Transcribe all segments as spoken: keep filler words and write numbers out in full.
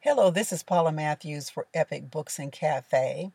Hello, this is Paula Matthews for Epic Books and Cafe.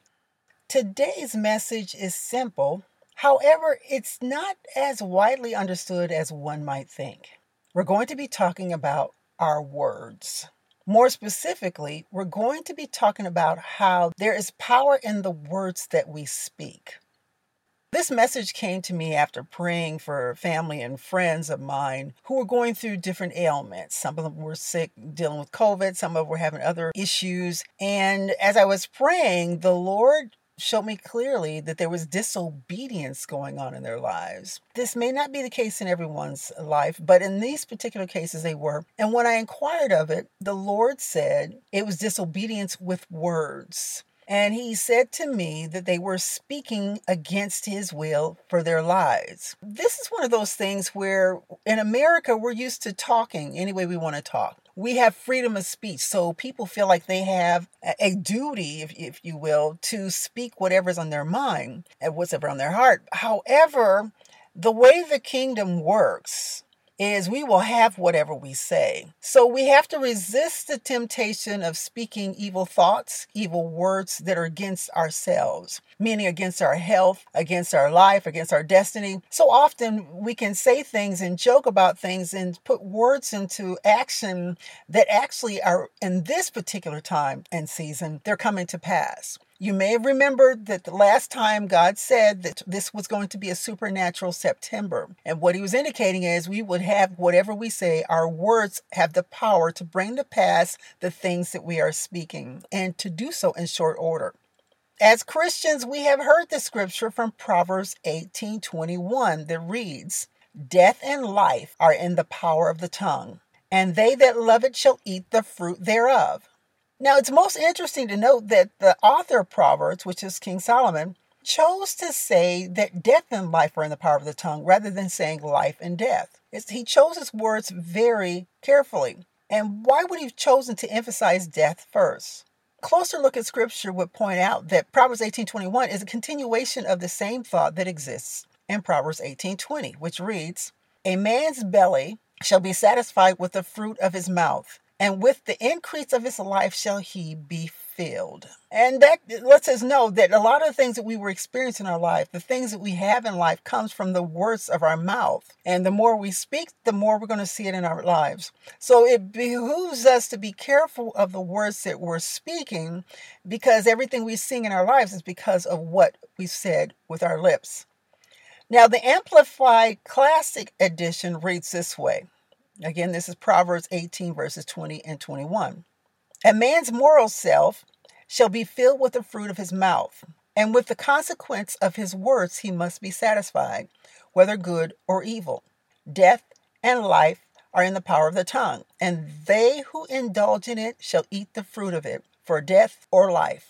Today's message is simple, however, it's not as widely understood as one might think. We're going to be talking about our words. More specifically, we're going to be talking about how there is power in the words that we speak. This message came to me after praying for family and friends of mine who were going through different ailments. Some of them were sick, dealing with COVID. Some of them were having other issues. And as I was praying, the Lord showed me clearly that there was disobedience going on in their lives. This may not be the case in everyone's life, but in these particular cases they were. And when I inquired of it, the Lord said it was disobedience with words. And he said to me that they were speaking against his will for their lives. This is one of those things where in America, we're used to talking any way we want to talk. We have freedom of speech, so people feel like they have a duty, if, if you will, to speak whatever's on their mind and whatever on their heart. However, the way the kingdom works is we will have whatever we say. So we have to resist the temptation of speaking evil thoughts, evil words that are against ourselves, meaning against our health, against our life, against our destiny. So often we can say things and joke about things and put words into action that actually are in this particular time and season, they're coming to pass. You may have remembered that the last time God said that this was going to be a supernatural September. And what he was indicating is we would have whatever we say, our words have the power to bring to pass the things that we are speaking and to do so in short order. As Christians, we have heard the scripture from Proverbs eighteen twenty-one that reads, "Death and life are in the power of the tongue, and they that love it shall eat the fruit thereof." Now, it's most interesting to note that the author of Proverbs, which is King Solomon, chose to say that death and life are in the power of the tongue rather than saying life and death. It's, he chose his words very carefully. And why would he have chosen to emphasize death first? Closer look at scripture would point out that Proverbs eighteen twenty-one is a continuation of the same thought that exists in Proverbs eighteen twenty, which reads, "A man's belly shall be satisfied with the fruit of his mouth, and with the increase of his life shall he be filled." And that lets us know that a lot of the things that we were experiencing in our life, the things that we have in life, comes from the words of our mouth. And the more we speak, the more we're going to see it in our lives. So it behooves us to be careful of the words that we're speaking, because everything we sing in our lives is because of what we said with our lips. Now, the Amplified Classic Edition reads this way. Again, this is Proverbs eighteen, verses twenty and twenty-one. "A man's moral self shall be filled with the fruit of his mouth, and with the consequence of his words he must be satisfied, whether good or evil. Death and life are in the power of the tongue, and they who indulge in it shall eat the fruit of it, for death or life."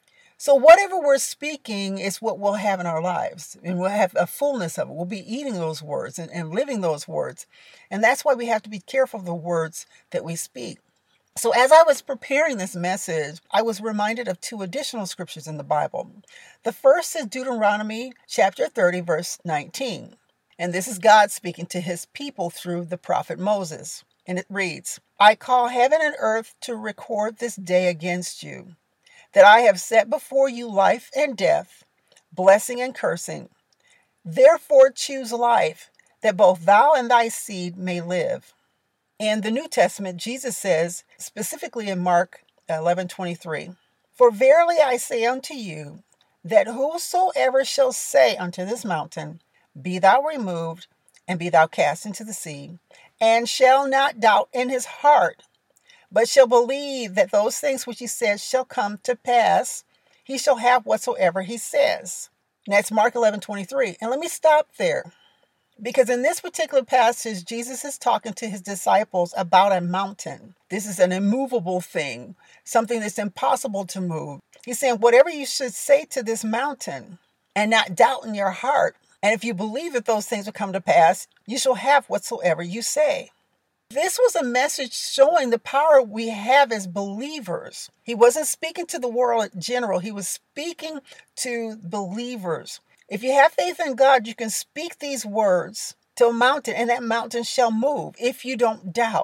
So whatever we're speaking is what we'll have in our lives, and we'll have a fullness of it. We'll be eating those words and, and living those words. And that's why we have to be careful of the words that we speak. So as I was preparing this message, I was reminded of two additional scriptures in the Bible. The first is Deuteronomy chapter thirty, verse nineteen. And this is God speaking to his people through the prophet Moses. And it reads, "I call heaven and earth to record this day against you, that I have set before you life and death, blessing and cursing. Therefore choose life, that both thou and thy seed may live." In the New Testament, Jesus says, specifically in Mark eleven twenty-three, "For verily I say unto you, that whosoever shall say unto this mountain, Be thou removed, and be thou cast into the sea, and shall not doubt in his heart, but shall believe that those things which he says shall come to pass, he shall have whatsoever he says." And that's Mark eleven twenty-three. And let me stop there, because in this particular passage, Jesus is talking to his disciples about a mountain. This is an immovable thing, something that's impossible to move. He's saying, whatever you should say to this mountain and not doubt in your heart, and if you believe that those things will come to pass, you shall have whatsoever you say. This was a message showing the power we have as believers. He wasn't speaking to the world in general. He was speaking to believers. If you have faith in God, you can speak these words to a mountain, and that mountain shall move if you don't doubt.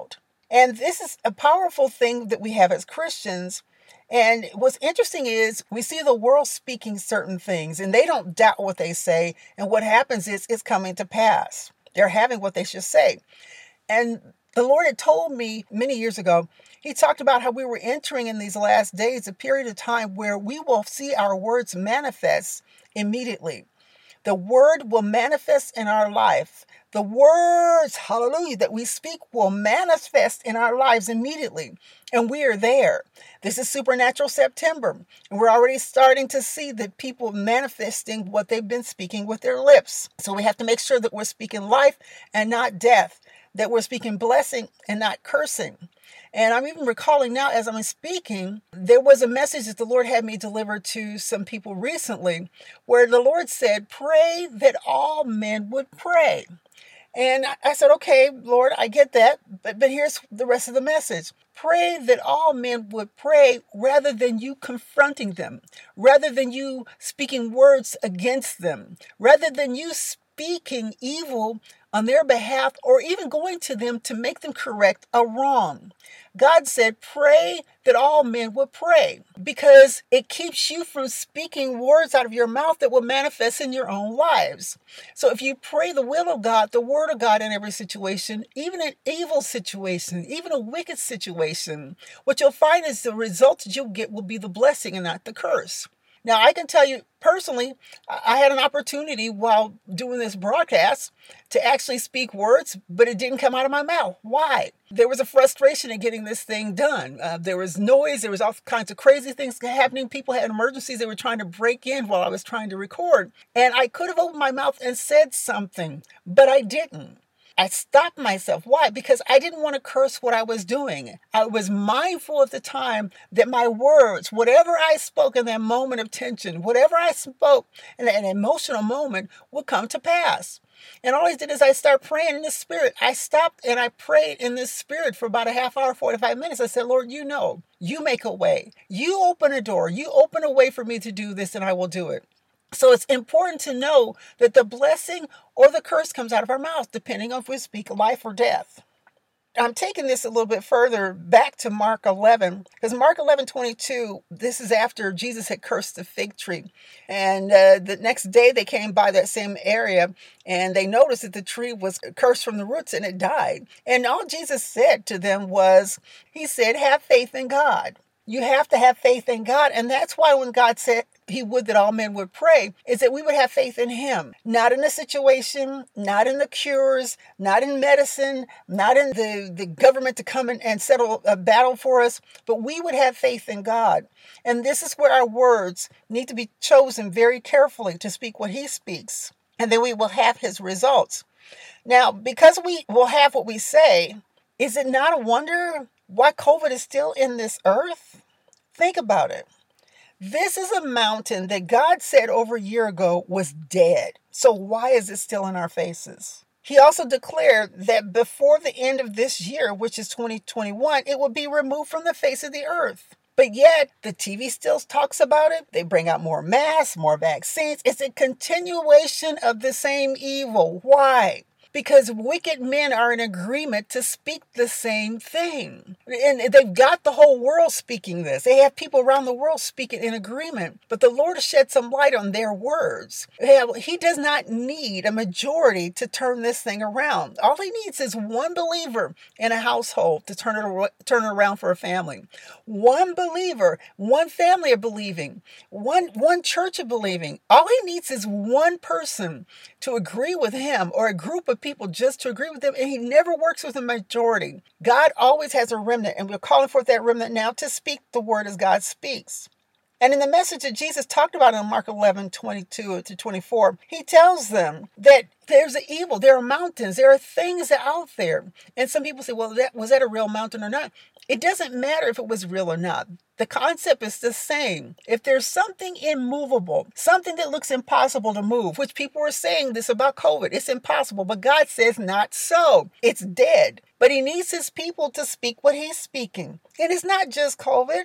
And this is a powerful thing that we have as Christians. And what's interesting is we see the world speaking certain things and they don't doubt what they say. And what happens is it's coming to pass. They're having what they should say. And the Lord had told me many years ago, he talked about how we were entering in these last days, a period of time where we will see our words manifest immediately. The word will manifest in our life. The words, hallelujah, that we speak will manifest in our lives immediately. And we are there. This is Supernatural September. And we're already starting to see the people manifesting what they've been speaking with their lips. So we have to make sure that we're speaking life and not death, that we're speaking blessing and not cursing. And I'm even recalling now as I'm speaking, there was a message that the Lord had me deliver to some people recently where the Lord said, pray that all men would pray. And I said, okay, Lord, I get that. But, but here's the rest of the message. Pray that all men would pray rather than you confronting them, rather than you speaking words against them, rather than you speaking evil on their behalf or even going to them to make them correct a wrong. God said, pray that all men would pray because it keeps you from speaking words out of your mouth that will manifest in your own lives. So if you pray the will of God, the word of God in every situation, even an evil situation, even a wicked situation, what you'll find is the results that you'll get will be the blessing and not the curse. Now, I can tell you personally, I had an opportunity while doing this broadcast to actually speak words, but it didn't come out of my mouth. Why? There was a frustration in getting this thing done. Uh, there was noise. There was all kinds of crazy things happening. People had emergencies. They were trying to break in while I was trying to record. And I could have opened my mouth and said something, but I didn't. I stopped myself. Why? Because I didn't want to curse what I was doing. I was mindful at the time that my words, whatever I spoke in that moment of tension, whatever I spoke in an emotional moment would come to pass. And all I did is I started praying in the spirit. I stopped and I prayed in the spirit for about a half hour, forty-five minutes. I said, Lord, you know, you make a way. You open a door. You open a way for me to do this and I will do it. So it's important to know that the blessing or the curse comes out of our mouth, depending on if we speak life or death. I'm taking this a little bit further back to Mark eleven, because Mark eleven twenty-two, this is after Jesus had cursed the fig tree. And uh, the next day they came by that same area and they noticed that the tree was cursed from the roots and it died. And all Jesus said to them was, he said, have faith in God. You have to have faith in God. And that's why when God said he would that all men would pray, is that we would have faith in him. Not in the situation, not in the cures, not in medicine, not in the, the government to come in and settle a battle for us, but we would have faith in God. And this is where our words need to be chosen very carefully to speak what he speaks. And then we will have his results. Now, because we will have what we say, is it not a wonder why COVID is still in this earth? Think about it. This is a mountain that God said over a year ago was dead. So why is it still in our faces? He also declared that before the end of this year, which is twenty twenty-one, it will be removed from the face of the earth. But yet the T V still talks about it. They bring out more masks, more vaccines. It's a continuation of the same evil. Why? Because wicked men are in agreement to speak the same thing. And they've got the whole world speaking this. They have people around the world speaking in agreement. But the Lord has shed some light on their words. He does not need a majority to turn this thing around. All he needs is one believer in a household to turn it, turn it around for a family. One believer, one family of believing, one, one church of believing. All he needs is one person to agree with him or a group of people just to agree with them, and he never works with a majority. God always has a remnant, and we're calling forth that remnant now to speak the word as God speaks. And in the message that Jesus talked about in Mark eleven twenty-two to twenty-four, he tells them that there's an evil, there are mountains, there are things out there. And some people say, well, that was that a real mountain or not? It doesn't matter if it was real or not. The concept is the same. If there's something immovable, something that looks impossible to move, which people are saying this about COVID, it's impossible, but God says not so. It's dead. But he needs his people to speak what he's speaking. And it's not just COVID.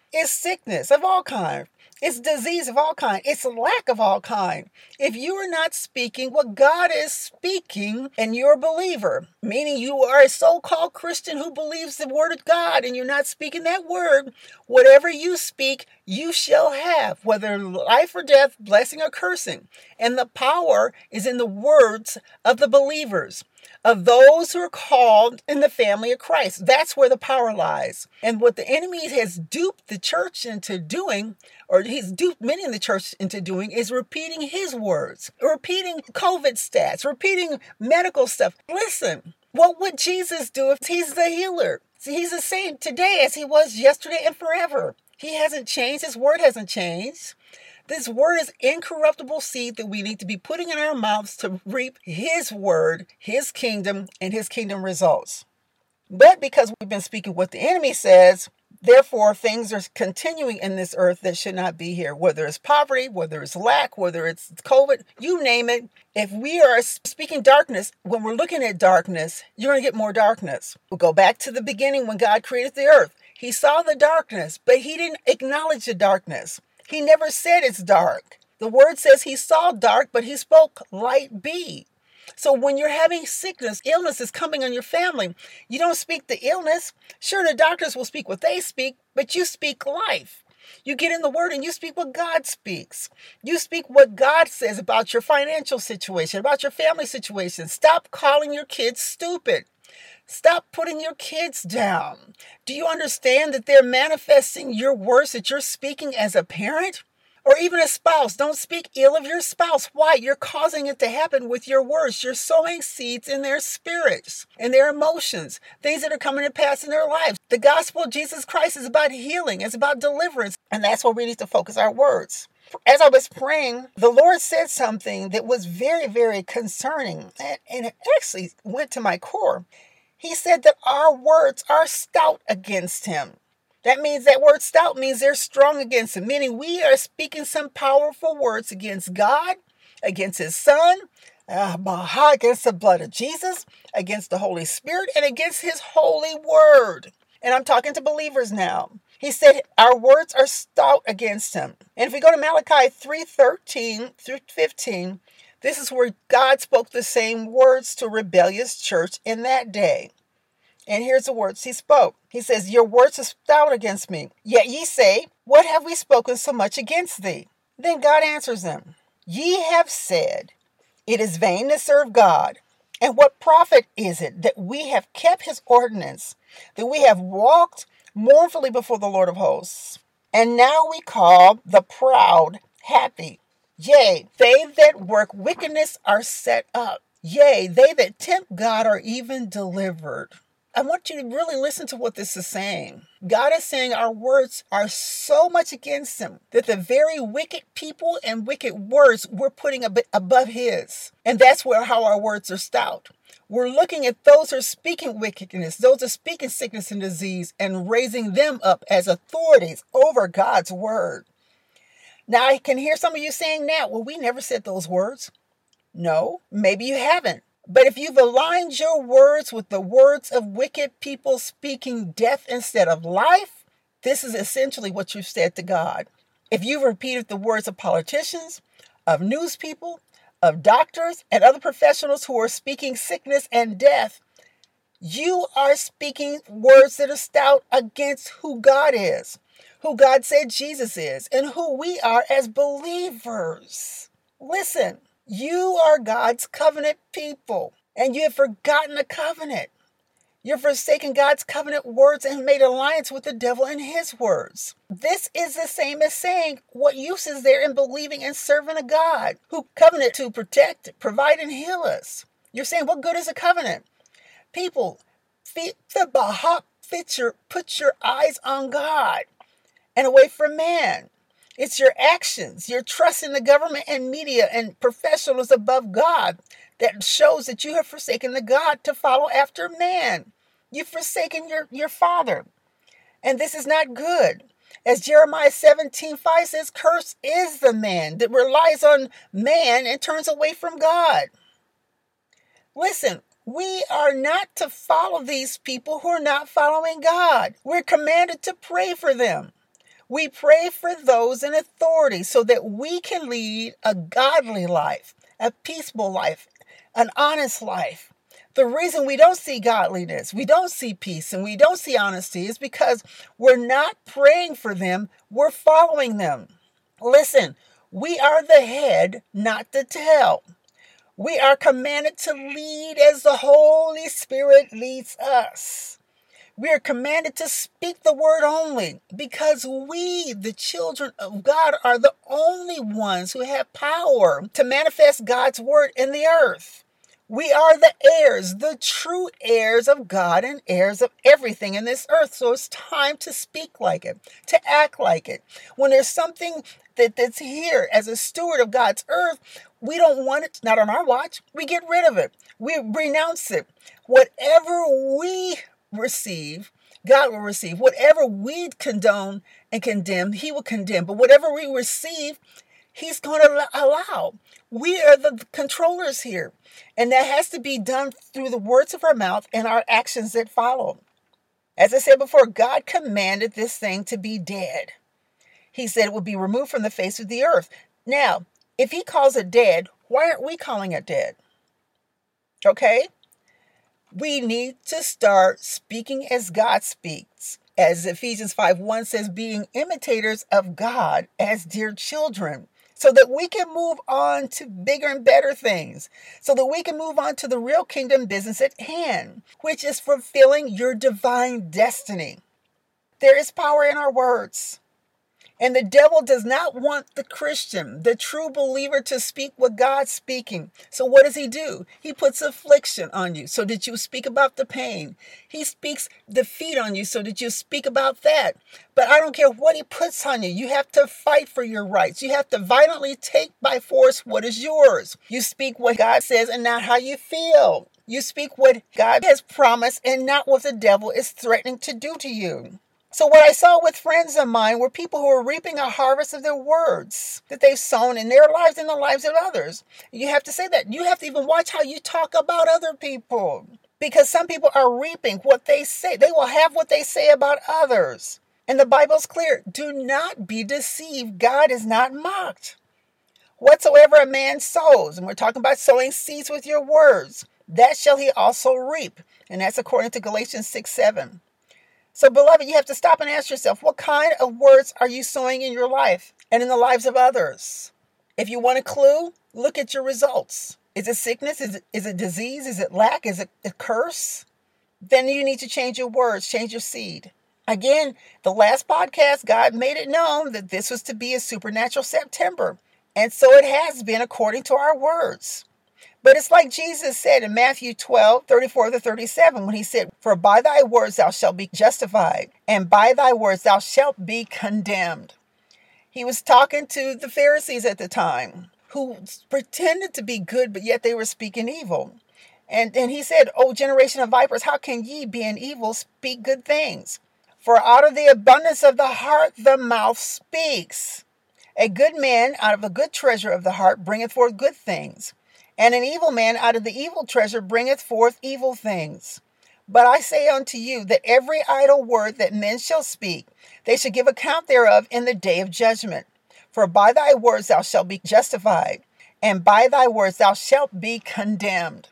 It's sickness of all kinds. It's disease of all kind. It's lack of all kind. If you are not speaking what God is speaking and you're a believer, meaning you are a so-called Christian who believes the word of God and you're not speaking that word, whatever you speak, you shall have, whether life or death, blessing or cursing. And the power is in the words of the believers, of those who are called in the family of Christ. That's where the power lies. And what the enemy has duped the church into doing, or he's duped many in the church into doing, is repeating his words, repeating COVID stats, repeating medical stuff. Listen, what would Jesus do if he's the healer? See, he's the same today as he was yesterday and forever. He hasn't changed. His word hasn't changed. This word is incorruptible seed that we need to be putting in our mouths to reap his word, his kingdom, and his kingdom results. But because we've been speaking what the enemy says, therefore things are continuing in this earth that should not be here. Whether it's poverty, whether it's lack, whether it's COVID, you name it. If we are speaking darkness, when we're looking at darkness, you're going to get more darkness. We'll go back to the beginning when God created the earth. He saw the darkness, but he didn't acknowledge the darkness. He never said it's dark. The word says he saw dark, but he spoke light be. So when you're having sickness, illness is coming on your family, you don't speak the illness. Sure, the doctors will speak what they speak, but you speak life. You get in the word and you speak what God speaks. You speak what God says about your financial situation, about your family situation. Stop calling your kids stupid. Stop putting your kids down. Do you understand that they're manifesting your words that you're speaking as a parent? Or even a spouse. Don't speak ill of your spouse. Why? You're causing it to happen with your words. You're sowing seeds in their spirits, in their emotions, things that are coming to pass in their lives. The gospel of Jesus Christ is about healing. It's about deliverance. And that's where we need to focus our words. As I was praying, the Lord said something that was very, very concerning. And, and it actually went to my core. He said that our words are stout against him. That means that word stout means they're strong against him, meaning we are speaking some powerful words against God, against his son, uh, against the blood of Jesus, against the Holy Spirit, and against his holy word. And I'm talking to believers now. He said our words are stout against him. And if we go to Malachi three thirteen through fifteen, this is where God spoke the same words to a rebellious church in that day. And here's the words he spoke. He says, your words are stout against me. Yet ye say, what have we spoken so much against thee? Then God answers them, ye have said, it is vain to serve God. And what profit is it that we have kept his ordinance, that we have walked mournfully before the Lord of hosts? And now we call the proud happy. Yea, they that work wickedness are set up. Yea, they that tempt God are even delivered. I want you to really listen to what this is saying. God is saying our words are so much against him that the very wicked people and wicked words we're putting a bit above his. And that's where how our words are stout. We're looking at those who are speaking wickedness, those who are speaking sickness and disease, and raising them up as authorities over God's word. Now, I can hear some of you saying now, well, we never said those words. No, maybe you haven't. But if you've aligned your words with the words of wicked people speaking death instead of life, this is essentially what you've said to God. If you've repeated the words of politicians, of news people, of doctors, and other professionals who are speaking sickness and death, you are speaking words that are stout against who God is, who God said Jesus is, and who we are as believers. Listen. You are God's covenant people, and you have forgotten the covenant. You've forsaken God's covenant words and made alliance with the devil and his words. This is the same as saying, what use is there in believing and serving a God who covenant to protect, provide, and heal us? You're saying, what good is a covenant? People, fit the Baha, fit your, put your eyes on God and away from man. It's your actions, your trust in the government and media and professionals above God that shows that you have forsaken the God to follow after man. You've forsaken your, your father. And this is not good. As Jeremiah seventeen five says, cursed is the man that relies on man and turns away from God. Listen, we are not to follow these people who are not following God. We're commanded to pray for them. We pray for those in authority so that we can lead a godly life, a peaceful life, an honest life. The reason we don't see godliness, we don't see peace, and we don't see honesty is because we're not praying for them, we're following them. Listen, we are the head, not the tail. We are commanded to lead as the Holy Spirit leads us. We are commanded to speak the word only because we, the children of God, are the only ones who have power to manifest God's word in the earth. We are the heirs, the true heirs of God and heirs of everything in this earth. So it's time to speak like it, to act like it. When there's something that, that's here as a steward of God's earth, we don't want it, not on our watch. We get rid of it. We renounce it. Whatever we receive, God will receive. Whatever we condone and condemn, he will condemn. But whatever we receive, he's going to allow. We are the controllers here. And that has to be done through the words of our mouth and our actions that follow. As I said before, God commanded this thing to be dead. He said it would be removed from the face of the earth. Now, if he calls it dead, why aren't we calling it dead? Okay? We need to start speaking as God speaks. As Ephesians five one says, being imitators of God as dear children, so that we can move on to bigger and better things, so that we can move on to the real kingdom business at hand, which is fulfilling your divine destiny. There is power in our words. And the devil does not want the Christian, the true believer, to speak what God's speaking. So what does he do? He puts affliction on you so that you speak about the pain. He speaks defeat on you so that you speak about that. But I don't care what he puts on you. You have to fight for your rights. You have to violently take by force what is yours. You speak what God says and not how you feel. You speak what God has promised and not what the devil is threatening to do to you. So what I saw with friends of mine were people who were reaping a harvest of their words that they've sown in their lives and the lives of others. You have to say that. You have to even watch how you talk about other people, because some people are reaping what they say. They will have what they say about others. And the Bible's clear. Do not be deceived. God is not mocked. Whatsoever a man sows, and we're talking about sowing seeds with your words, that shall he also reap. And that's according to Galatians six seven. So, beloved, you have to stop and ask yourself, what kind of words are you sowing in your life and in the lives of others? If you want a clue, look at your results. Is it sickness? Is it, is it disease? Is it lack? Is it a curse? Then you need to change your words, change your seed. Again, the last podcast, God made it known that this was to be a supernatural September. And so it has been according to our words. But it's like Jesus said in Matthew twelve, thirty-four to thirty-seven, when he said, for by thy words thou shalt be justified, and by thy words thou shalt be condemned. He was talking to the Pharisees at the time, who pretended to be good, but yet they were speaking evil. And, and he said, O generation of vipers, how can ye, being evil, speak good things? For out of the abundance of the heart the mouth speaks. A good man out of a good treasure of the heart bringeth forth good things. And an evil man out of the evil treasure bringeth forth evil things. But I say unto you that every idle word that men shall speak, they shall give account thereof in the day of judgment. For by thy words thou shalt be justified, and by thy words thou shalt be condemned.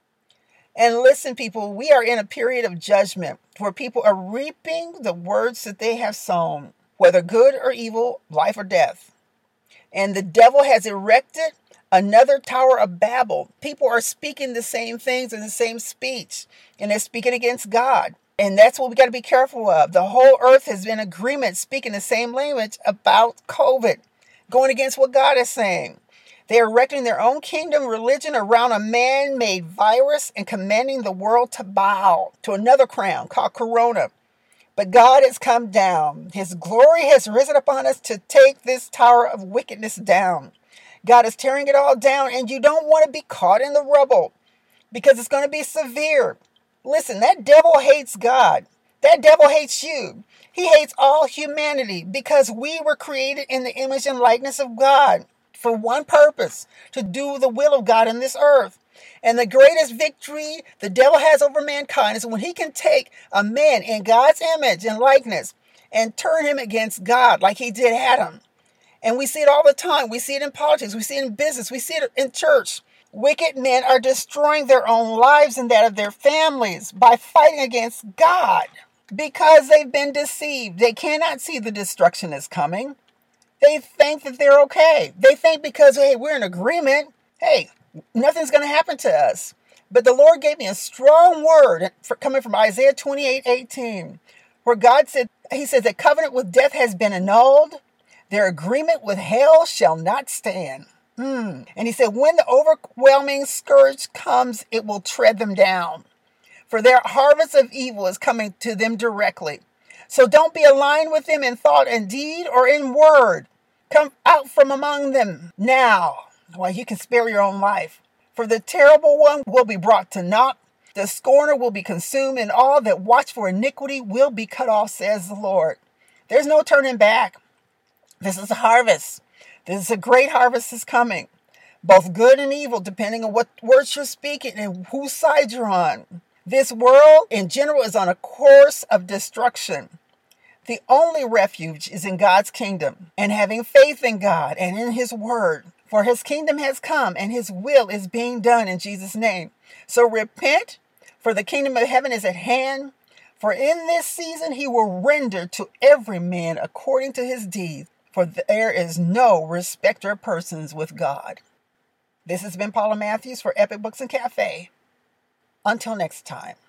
And listen, people, we are in a period of judgment where people are reaping the words that they have sown, whether good or evil, life or death. And the devil has erected another Tower of Babel. People are speaking the same things in the same speech, and they're speaking against God. And that's what we got to be careful of. The whole earth has been in agreement, speaking the same language about COVID, going against what God is saying. They're erecting their own kingdom religion around a man-made virus and commanding the world to bow to another crown called Corona. But God has come down. His glory has risen upon us to take this tower of wickedness down. God is tearing it all down, and you don't want to be caught in the rubble because it's going to be severe. Listen, that devil hates God. That devil hates you. He hates all humanity because we were created in the image and likeness of God for one purpose, to do the will of God in this earth. And the greatest victory the devil has over mankind is when he can take a man in God's image and likeness and turn him against God like he did Adam. And we see it all the time. We see it in politics. We see it in business. We see it in church. Wicked men are destroying their own lives and that of their families by fighting against God because they've been deceived. They cannot see the destruction is coming. They think that they're okay. They think because, hey, we're in agreement, hey, nothing's going to happen to us. But the Lord gave me a strong word for, coming from Isaiah twenty-eight eighteen, where God said, he says, that covenant with death has been annulled. Their agreement with hell shall not stand. Mm. And he said, when the overwhelming scourge comes, it will tread them down. For their harvest of evil is coming to them directly. So don't be aligned with them in thought and deed or in word. Come out from among them now, while you can spare your own life. For the terrible one will be brought to naught. The scorner will be consumed, and all that watch for iniquity will be cut off, says the Lord. There's no turning back. This is a harvest. This is a great harvest is coming. Both good and evil, depending on what words you're speaking and whose side you're on. This world in general is on a course of destruction. The only refuge is in God's kingdom and having faith in God and in his word. For his kingdom has come and his will is being done in Jesus' name. So repent, for the kingdom of heaven is at hand. For in this season he will render to every man according to his deeds. For there is no respecter of persons with God. This has been Paula Matthews for Epic Books and Cafe. Until next time.